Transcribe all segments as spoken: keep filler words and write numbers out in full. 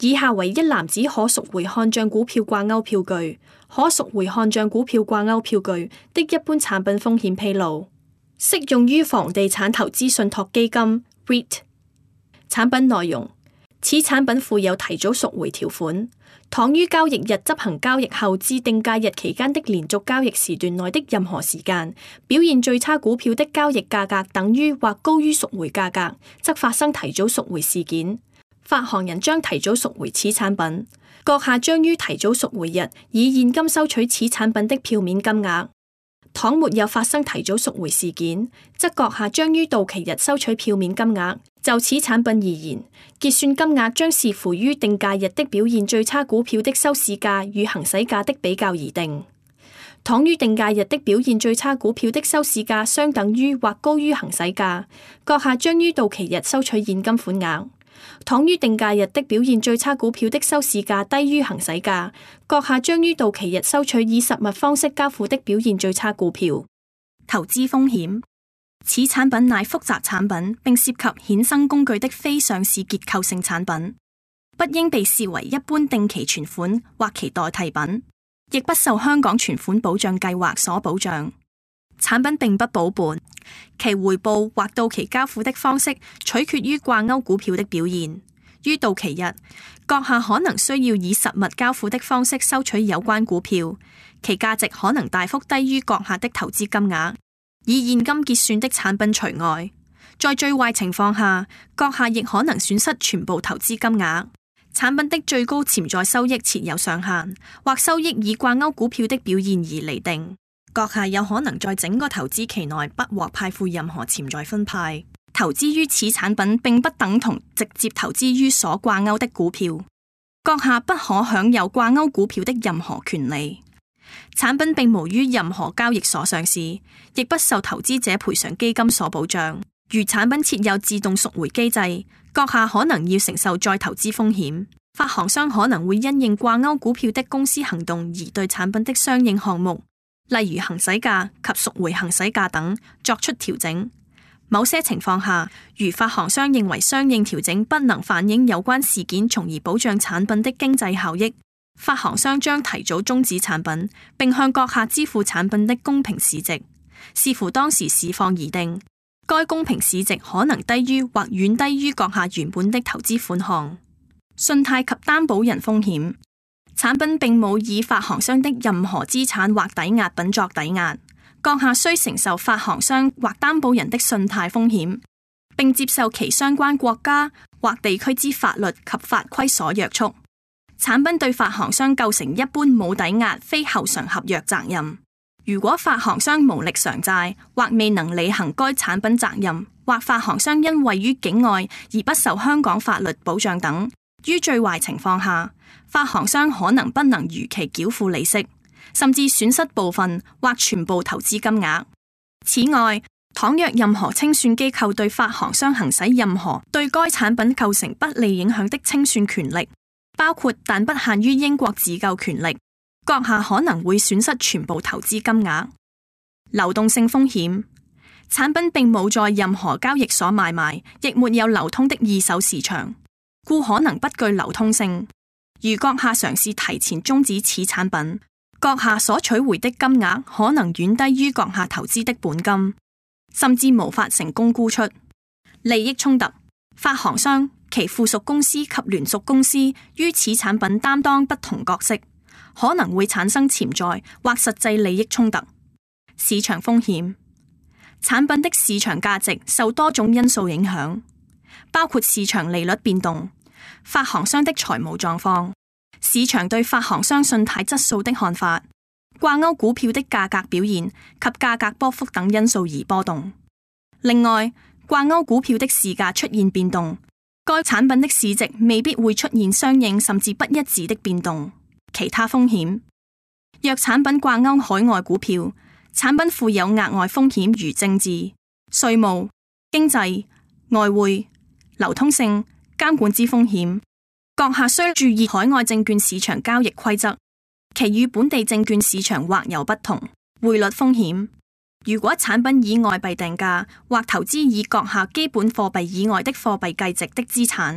以下為一籃子可贖回看漲股票掛鈎票據，可贖回看漲股票掛鈎票據的一般產品風險披露，適用於房地產投資信託基金 R E I T。 產品內容：此產品附有提早贖回條款，倘於交易日執行交易後至定價日期間的連續交易時段內的任何時間，表現最差股票的交易價格等於或高於贖回價格，則發生提早贖回事件。發行人將提早贖回此產品，閣下將於提早贖回日以現金收取此產品的票面金額。倘沒有發生提早贖回事件，則閣下將於到期日收取票面金額。就此產品而言，結算金額將視乎於定價日的表現最差股票的收市價與行使價的比較而定。倘於定價日的表現最差股票的收市價相等於或高於行使價，閣下將於到期日收取現金款額。倘於定價日的表現最差股票的收市價低於行使價，閣下將於到期日收取以實物方式交付的表現最差股票。 投資風險：此產品乃複雜產品，並涉及衍生工具的非上市結構性產品，不應被視為一般定期存款或其代替品，亦不受香港存款保障計劃所保障。產品並不保本，其回報或到期交付的方式取決於掛鈎股票的表現。於到期日，閣下可能需要以實物交付的方式收取有關股票，其價值可能大幅低於閣下的投資金額。以現金結算的產品除外，在最壞情況下，閣下亦可能損失全部投資金額。產品的最高潛在收益設有上限，或收益以掛鈎股票的表現而釐定。閣下有可能在整個投資期內不獲派付任何潛在分派。投資於此產品並不等同直接投資於所掛鈎的股票，閣下不可享有掛鈎股票的任何權利。產品並無於任何交易所上市，亦不受投資者賠償基金所保障。如產品設有自動贖回機制，閣下可能要承受再投資風險。發行商可能會因應掛鈎股票的公司行動而對產品的相應項目，例如行使價及贖回行使價等作出調整。某些情況下，如發行商認為相應調整不能反映有關事件，從而保障產品的經濟效益，發行商將提早終止產品，並向閣下支付產品的公平市值，視乎當時市況而定。該公平市值可能低於或遠低於閣下原本的投資款項。信貸及擔保人風險：產品並冇以發行商的任何資產或抵押品作抵押，閣下需承受發行商或擔保人的信貸風險，並接受其相關國家或地區之法律及法規所約束。產品對發行商構成一般冇抵押非後償合約責任。如果發行商無力償債或未能履行該產品責任，或發行商因位於境外而不受香港法律保障等，於最壞情況下，發行商可能不能如期繳付利息，甚至損失部分或全部投資金額。此外，倘若任何清算機構對發行商行使任何對該產品構成不利影響的清算權力，包括但不限於英國自救權力，閣下可能會損失全部投資金額。流動性風險：產品並冇在任何交易所買賣，亦沒有流通的二手市場，故可能不具流通性。如閣下嘗試提前終止此產品，閣下所取回的金額可能遠低於閣下投資的本金，甚至無法成功沽出。利益衝突：發行商、其附屬公司及聯屬公司於此產品擔當不同角色，可能會產生潛在或實際利益衝突。市場風險：產品的市場價值受多種因素影響，包括市場利率變動、發行商的財務狀況、市場對發行商信貸質素的看法、掛鈎股票的價格表現及價格波幅等因素而波動。另外，掛鈎股票的市價出現變動，該產品的市值未必會出現相應甚至不一致的變動。其他風險：若產品掛鈎海外股票，產品附有額外風險如政治、稅務、經濟、外匯、流通性、監管之風險。閣下需注意海外證券市場交易規則，其與本地證券市場或有不同。匯率風險：如果產品以外幣定價或投資以閣下基本貨幣以外的貨幣計值的資產，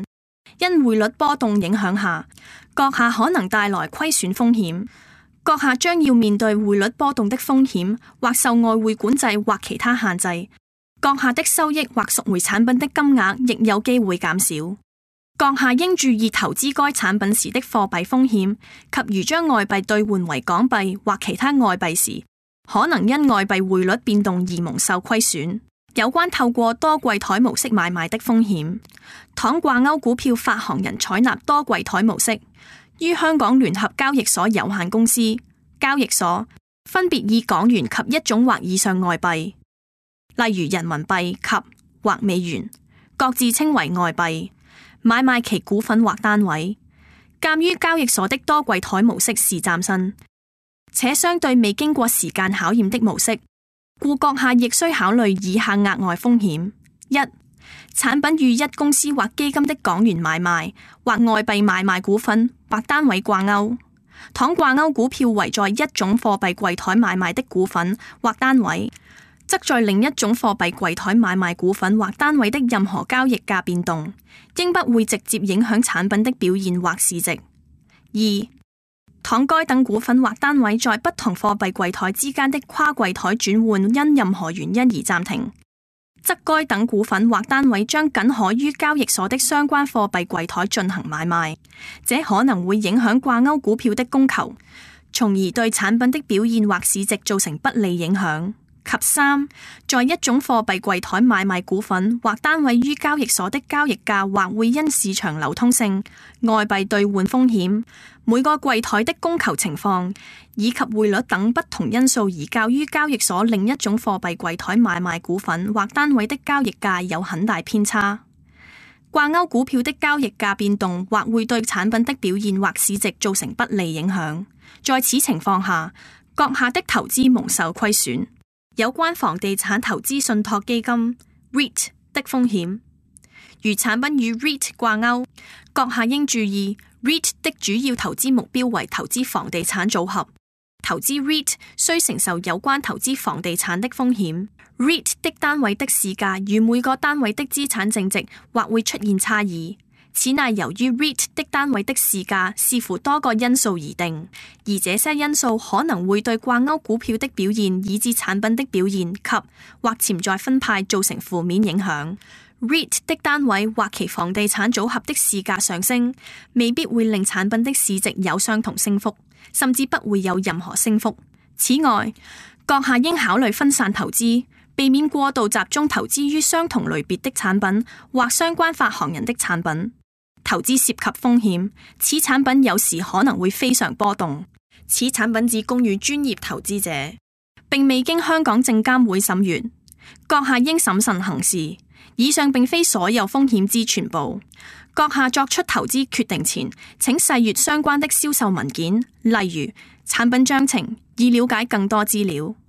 因匯率波動影響下，閣下可能帶來虧損風險。閣下將要面對匯率波動的風險，或受外匯管制或其他限制。閣下的收益或贖回產品的金額亦有機會減少。閣下應注意投資該產品時的貨幣風險，及如將外幣兌換為港幣或其他外幣時，可能因外幣匯率變動而蒙受虧損。有關透過多櫃台模式買賣的風險，倘掛鈎股票發行人採納多櫃台模式，於香港聯合交易所有限公司交易所分別以港元及一種或以上外幣，例如人民幣及或美元，各自稱為外幣，買賣其股份或單位。鑒於交易所的多櫃台模式是嶄新且相對未經過時間考驗的模式，故閣下亦需考慮以下額外風險：一、產品與一公司或基金的港元買賣或外幣買賣股份或單位掛鈎，倘掛鈎股票為在一種貨幣櫃台買賣的股份或單位，則在另一種貨幣櫃台買賣股份或單位的任何交易價變動，應不會直接影響產品的表現或市值。二、倘該等股份或單位在不同貨幣櫃台之間的跨櫃台轉換因任何原因而暫停，則該等股份或單位將僅可於交易所的相關貨幣櫃台進行買賣，這可能會影響掛鈎股票的供求，從而對產品的表現或市值造成不利影響。及三，在一種貨幣櫃台買賣股份或單位於交易所的交易價或會因市場流通性、外幣兌換風險、每個櫃台的供求情況以及匯率等不同因素而較於交易所另一種貨幣櫃台買賣股份或單位的交易價有很大偏差。掛鈎股票的交易價變動或會對產品的表現或市值造成不利影響。在此情況下，閣下的投資蒙受虧損。有關房地產投資信託基金 R E I T 的風險，如產品與 R E I T 掛鈎，閣下應注意 R E I T 的主要投資目標為投資房地產組合，投資 R E I T 需承受有關投資房地產的風險。R E I T 的單位的市價與每個單位的資產淨值或會出現差異，此乃由於 R E I T 的單位的市價視乎多個因素而定，而這些因素可能會對掛鈎股票的表現以至產品的表現及或潛在分派造成負面影響。R E I T 的單位或其房地產組合的市價上升，未必會令產品的市值有相同升幅，甚至不會有任何升幅。此外，閣下應考慮分散投資，避免過度集中投資於相同類別的產品或相關發行人的產品。投資涉及風險，此產品有時可能會非常波動。此產品只供予專業投資者，並未經香港證監會審閱。閣下應審慎行事。以上並非所有風險之全部。閣下作出投資決定前，請細閱相關的銷售文件，例如產品章程，以了解更多資料。